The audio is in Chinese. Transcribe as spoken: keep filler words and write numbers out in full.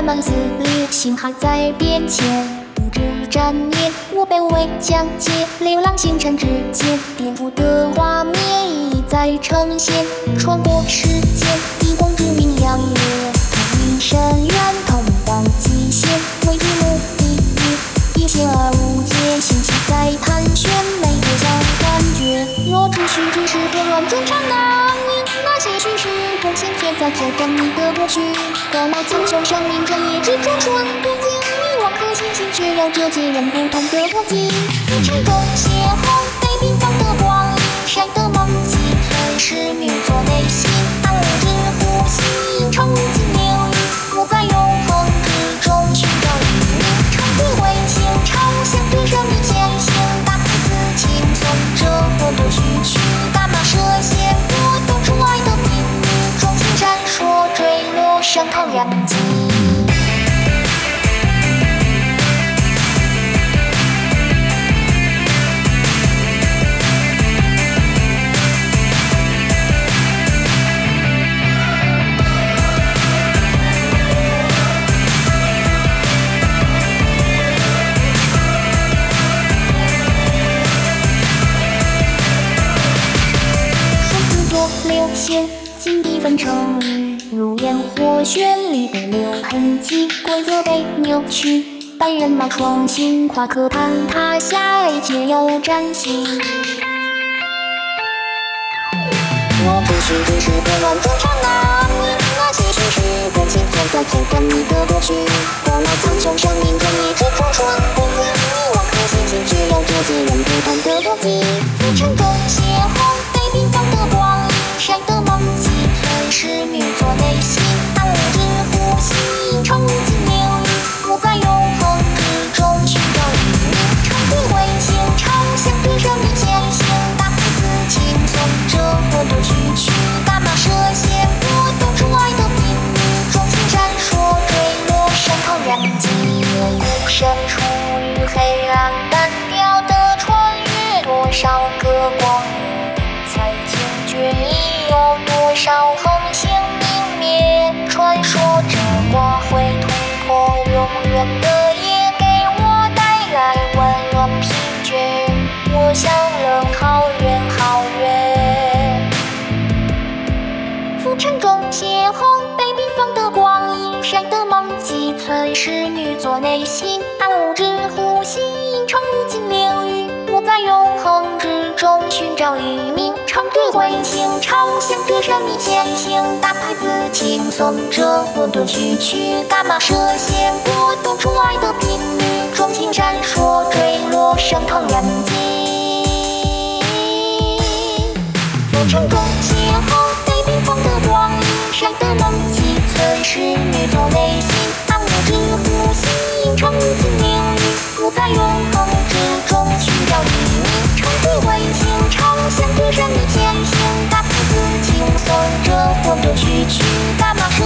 满撕裂，心还在变迁。不知瞻念，我被围将劫，流浪星辰之间，颠覆的画面一再呈现，穿过时间，以光之名扬烈，同一深渊，同当极限，未知目的地，一线而无界，信息在盘旋，没有想感觉。若秩序只是混乱中刹那，那些叙事共性却在挑战你的过去。高楼苍穹，生命正夜之中纯不净，你我可信息却有着截然不同的逻辑。浮沉中邂逅，被冰放的光阴，晒得梦几寸是女作内心，暗无之呼吸，长无尽流域，我在永恒之中寻找黎明。长对卫星，长相对着你前行，大太子轻松着火多虚去，大马射线波动出爱的频率，重新闪烁坠落，伤透两极。流线，金地分成日，如烟火绚丽的留痕迹，规则被扭曲，半人马创新，跨课攀塔下，一切有崭新。若秩序只是混乱中刹那，那些叙事共性却在挑战你的过去。高楼苍穹，生命正夜之中纯不净，你我可信息却有着截然不同的逻辑。浮沉中邂逅，被冰放的光阴，晒得梦几寸是女作内心，暗无之呼吸，长无尽流域，我在永恒之中寻找黎明。长对卫星，长相对着你前行，大太子轻松着火多虚去，大马射线波动出爱的频率，重新闪烁坠落，伤透两极。孤身处于黑暗单调的穿越，多少个光阴才惊觉已有多少恒星泯灭。传说这光会突破永远的夜，给我带来温暖疲倦，我想了好远好远。浮沉中邂逅，被冰放的光阴，晒得梦几寸是女作内心，暗无之呼吸，长无尽流域，我在永恒之中寻找黎明。长对卫星，长相对着你前行，大太子轻松着火多虚去，大马射线波动出爱的频率，重新闪烁坠落，伤透两极。浮沉中邂逅，被冰放的光阴，晒得梦几寸是女作内心，暗无之呼吸，长无尽流域，我在永恒之中寻找黎明。长对卫星，长相对着你前行，大太子轻松着火多虚去，大马